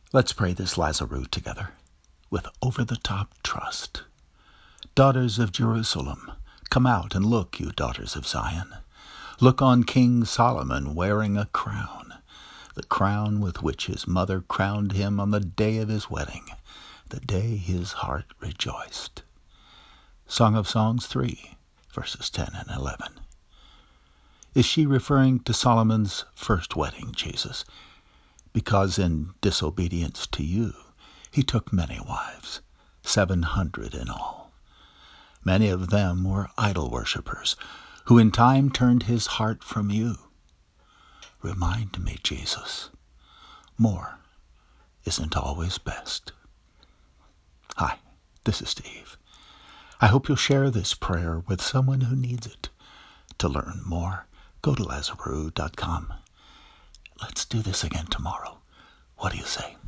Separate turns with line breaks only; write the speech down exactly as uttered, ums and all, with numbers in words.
Let's pray this Lazarus together with over-the-top trust. Daughters of Jerusalem, come out and look, you daughters of Zion. Look on King Solomon wearing a crown, the crown with which his mother crowned him on the day of his wedding, the day his heart rejoiced. Song of Songs three, verses ten and eleven. Is she referring to Solomon's first wedding, Jesus? Because in disobedience to you, he took many wives, seven hundred in all. Many of them were idol worshippers, who in time turned his heart from you. Remind me, Jesus, more isn't always best. Hi, this is Steve. I hope you'll share this prayer with someone who needs it. To learn more, go to Lazarus dot com. Let's do this again tomorrow. What do you say?